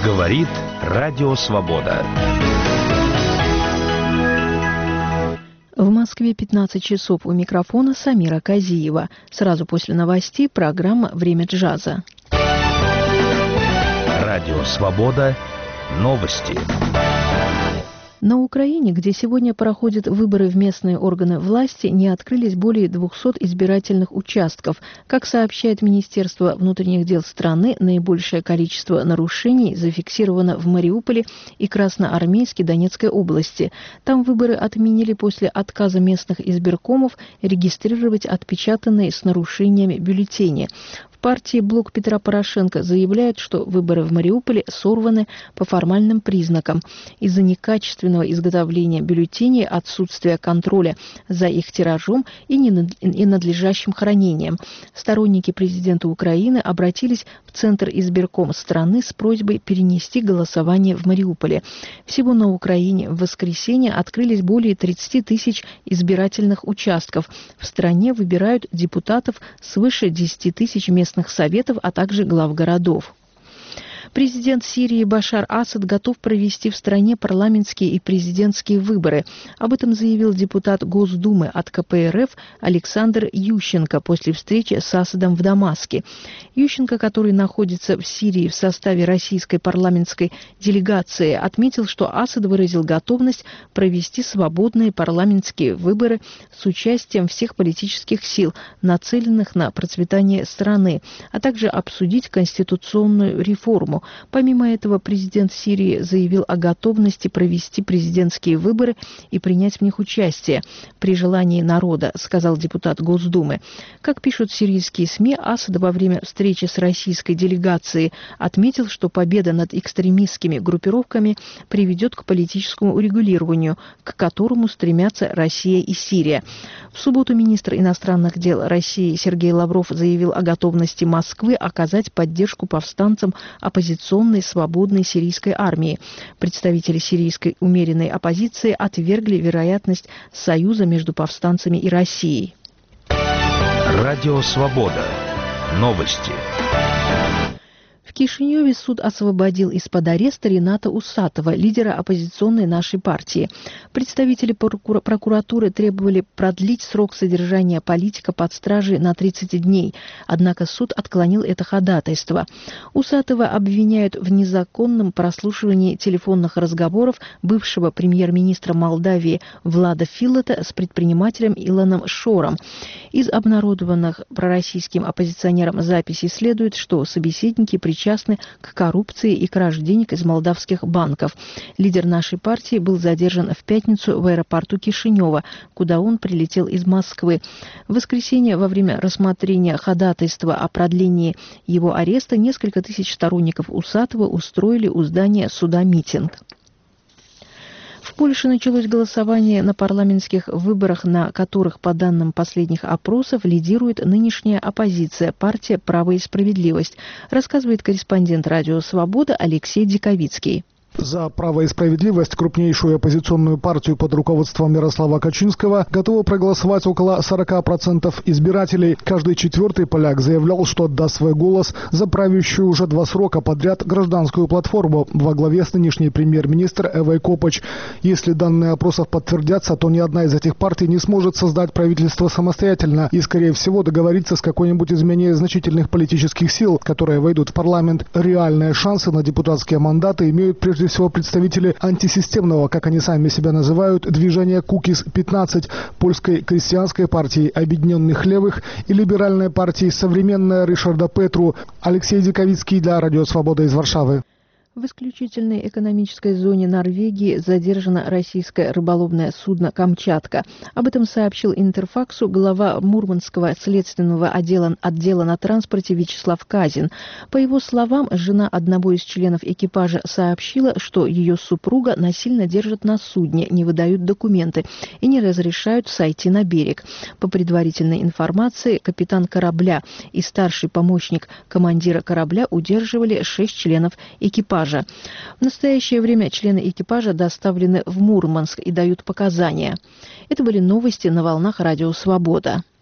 Говорит Радио Свобода. В Москве 15 часов. У микрофона Самира Казиева. Сразу после новостей программа «Время джаза». Радио Свобода. Новости. На Украине, где сегодня проходят выборы в местные органы власти, не открылись более 200 избирательных участков. Как сообщает Министерство внутренних дел страны, наибольшее количество нарушений зафиксировано в Мариуполе и Красноармейске Донецкой области. Там выборы отменили после отказа местных избиркомов регистрировать отпечатанные с нарушениями бюллетени. В партии «Блок Петра Порошенко» заявляют, что выборы в Мариуполе сорваны по формальным признакам из-за некачественного изготовления бюллетеней, отсутствия контроля за их тиражом и ненадлежащим хранением. Сторонники президента Украины обратились в Центр избирком страны с просьбой перенести голосование в Мариуполе. Всего на Украине в воскресенье открылись более 30 тысяч избирательных участков. В стране выбирают депутатов свыше 10 тысяч местных советов, а также глав городов. Президент Сирии Башар Асад готов провести в стране парламентские и президентские выборы. Об этом заявил депутат Госдумы от КПРФ Александр Ющенко после встречи с Асадом в Дамаске. Ющенко, который находится в Сирии в составе российской парламентской делегации, отметил, что Асад выразил готовность провести свободные парламентские выборы с участием всех политических сил, нацеленных на процветание страны, а также обсудить конституционную реформу. Помимо этого, президент Сирии заявил о готовности провести президентские выборы и принять в них участие при желании народа, сказал депутат Госдумы. Как пишут сирийские СМИ, Асад во время встречи с российской делегацией отметил, что победа над экстремистскими группировками приведет к политическому урегулированию, к которому стремятся Россия и Сирия. В субботу министр иностранных дел России Сергей Лавров заявил о готовности Москвы оказать поддержку повстанцам оппозиционной свободной сирийской армии. Представители сирийской умеренной оппозиции отвергли вероятность союза между повстанцами и Россией. Радио Свобода. Новости. В Кишиневе суд освободил из-под ареста Рената Усатова, лидера оппозиционной «Нашей партии». Представители прокуратуры требовали продлить срок содержания политика под стражей на 30 дней, однако суд отклонил это ходатайство. Усатова обвиняют в незаконном прослушивании телефонных разговоров бывшего премьер-министра Молдавии Влада Филата с предпринимателем Илоном Шором. Из обнародованных пророссийским оппозиционерам записей следует, что собеседники причастны к коррупции и краже денег из молдавских банков. Лидер «Нашей партии» был задержан в пятницу в аэропорту Кишинева, куда он прилетел из Москвы. В воскресенье во время рассмотрения ходатайства о продлении его ареста несколько тысяч сторонников Усатова устроили у здания суда митинг. В Польше началось голосование на парламентских выборах, на которых, по данным последних опросов, лидирует нынешняя оппозиция, партия «Право и справедливость», рассказывает корреспондент «Радио Свобода» Алексей Диковицкий. За «Право и справедливость», крупнейшую оппозиционную партию под руководством Ярослава Качинского, готово проголосовать около 40% избирателей. Каждый четвертый поляк заявлял, что отдаст свой голос за правящую уже 2 срока подряд гражданскую платформу во главе с нынешней премьер-министр Эвой Копач. Если данные опросов подтвердятся, то ни одна из этих партий не сможет создать правительство самостоятельно и, скорее всего, договориться с какой-нибудь из менее значительных политических сил, которые войдут в парламент. Реальные шансы на депутатские мандаты имеют прежде всего представители антисистемного, как они сами себя называют, движения Кукис-15, польской крестьянской партии объединенных левых и либеральной партии «Современная» Ришарда Петру. Алексей Диковицкий для Радио Свобода из Варшавы. В исключительной экономической зоне Норвегии задержано российское рыболовное судно «Камчатка». Об этом сообщил Интерфаксу глава Мурманского следственного отдела на транспорте Вячеслав Казин. По его словам, жена одного из членов экипажа сообщила, что ее супруга насильно держат на судне, не выдают документы и не разрешают сойти на берег. По предварительной информации, капитан корабля и старший помощник командира корабля удерживали 6 членов экипажа. В настоящее время члены экипажа доставлены в Мурманск и дают показания. Это были новости на волнах Радио Свобода.